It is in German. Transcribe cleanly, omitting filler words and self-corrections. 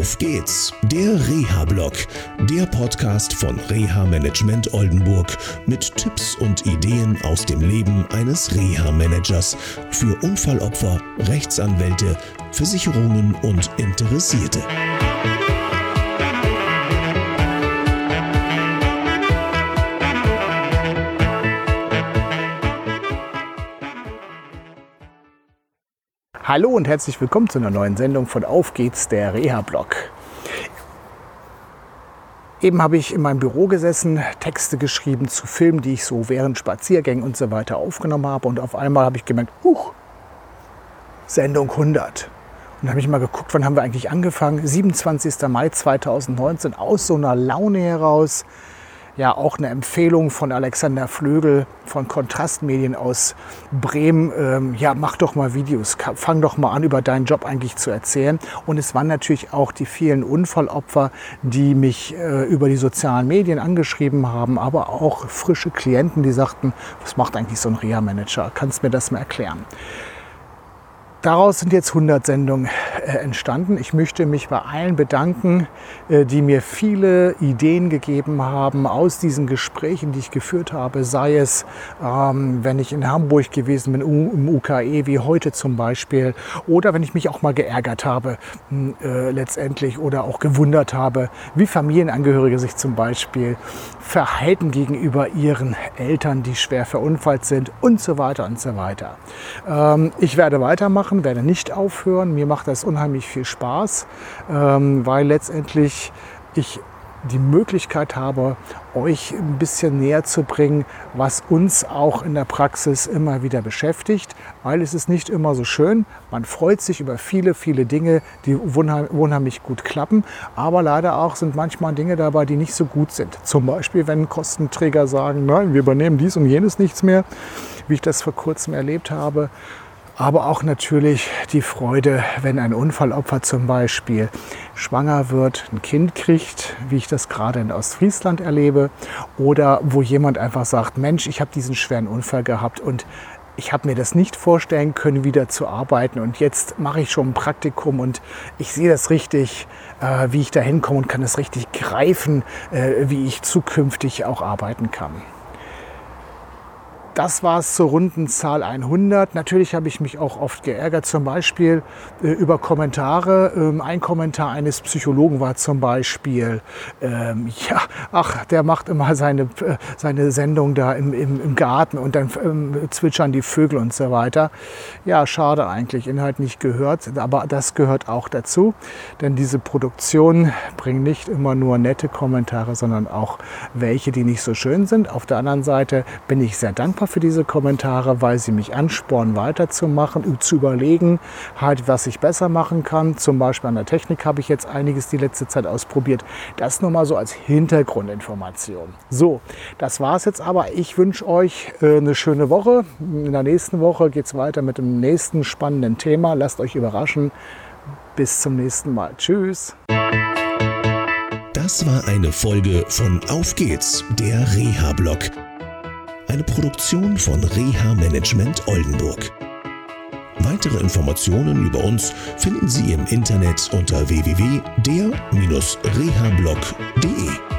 Auf geht's, der Reha-Blog, der Podcast von Reha-Management Oldenburg mit Tipps und Ideen aus dem Leben eines Reha-Managers für Unfallopfer, Rechtsanwälte, Versicherungen und Interessierte. Hallo und herzlich willkommen zu einer neuen Sendung von Auf geht's, der Reha-Blog. Eben habe ich in meinem Büro gesessen, Texte geschrieben zu Filmen, die ich so während Spaziergängen und so weiter aufgenommen habe. Und auf einmal habe ich gemerkt, Sendung 100. Und dann habe ich mal geguckt, wann haben wir eigentlich angefangen? 27. Mai 2019, aus so einer Laune heraus. Ja, auch eine Empfehlung von Alexander Flögel von Kontrast-Medien aus Bremen. Mach doch mal Videos, fang doch mal an, über deinen Job eigentlich zu erzählen. Und es waren natürlich auch die vielen Unfallopfer, die mich über die sozialen Medien angeschrieben haben, aber auch frische Klienten, die sagten, was macht eigentlich so ein Reha-Manager? Kannst du mir das mal erklären? Daraus sind jetzt 100 Sendungen entstanden. Ich möchte mich bei allen bedanken, die mir viele Ideen gegeben haben aus diesen Gesprächen, die ich geführt habe. Sei es, wenn ich in Hamburg gewesen bin, im UKE, wie heute zum Beispiel. Oder wenn ich mich auch mal geärgert habe letztendlich oder auch gewundert habe, wie Familienangehörige sich zum Beispiel verhalten gegenüber ihren Eltern, die schwer verunfallt sind und so weiter und so weiter. Ich werde weitermachen, werde nicht aufhören. Mir macht das unheimlich viel Spaß, weil letztendlich ich die Möglichkeit habe, euch ein bisschen näher zu bringen, was uns auch in der Praxis immer wieder beschäftigt, weil es ist nicht immer so schön. Man freut sich über viele, viele Dinge, die unheimlich gut klappen, aber leider auch sind manchmal Dinge dabei, die nicht so gut sind. Zum Beispiel, wenn Kostenträger sagen, nein, wir übernehmen dies und jenes nichts mehr, wie ich das vor kurzem erlebt habe. Aber auch natürlich die Freude, wenn ein Unfallopfer zum Beispiel schwanger wird, ein Kind kriegt, wie ich das gerade in Ostfriesland erlebe. Oder wo jemand einfach sagt, Mensch, ich habe diesen schweren Unfall gehabt und ich habe mir das nicht vorstellen können, wieder zu arbeiten. Und jetzt mache ich schon ein Praktikum und ich sehe das richtig, wie ich da hinkomme und kann es richtig greifen, wie ich zukünftig auch arbeiten kann. Das war es zur runden Zahl 100. Natürlich habe ich mich auch oft geärgert, zum Beispiel über Kommentare. Ein Kommentar eines Psychologen war zum Beispiel, der macht immer seine Sendung da im Garten und dann zwitschern die Vögel und so weiter. Ja, schade eigentlich, Inhalt nicht gehört, aber das gehört auch dazu. Denn diese Produktionen bringen nicht immer nur nette Kommentare, sondern auch welche, die nicht so schön sind. Auf der anderen Seite bin ich sehr dankbar für diese Kommentare, weil sie mich anspornen, weiterzumachen, zu überlegen, was ich besser machen kann. Zum Beispiel an der Technik habe ich jetzt einiges die letzte Zeit ausprobiert. Das nur mal so als Hintergrundinformation. So, das war es jetzt aber. Ich wünsche euch eine schöne Woche. In der nächsten Woche geht es weiter mit dem nächsten spannenden Thema. Lasst euch überraschen. Bis zum nächsten Mal. Tschüss. Das war eine Folge von Auf geht's, der Reha-Blog. Eine Produktion von Reha-Management Oldenburg. Weitere Informationen über uns finden Sie im Internet unter www.der-rehablog.de.